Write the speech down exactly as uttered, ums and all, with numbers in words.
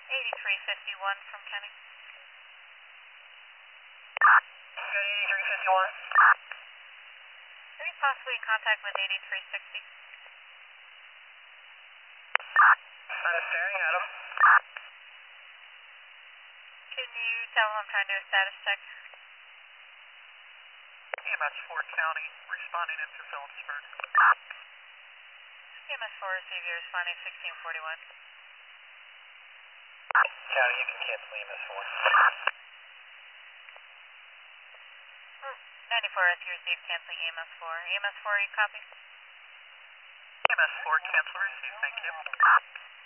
eighty-three fifty-one from Kenny. Got eighty-three fifty-one. Are you possibly in contact with eighty-three sixty? I'm staring at him. Can you tell him I'm trying to do a status check? E M S four County, responding into Phillipsburg. E M S four receiver responding sixteen forty-one. County, you can cancel E M S four. ninety-four S, you received canceling E M S four. E M S four, you copy? E M S four, cancel receive, thank you.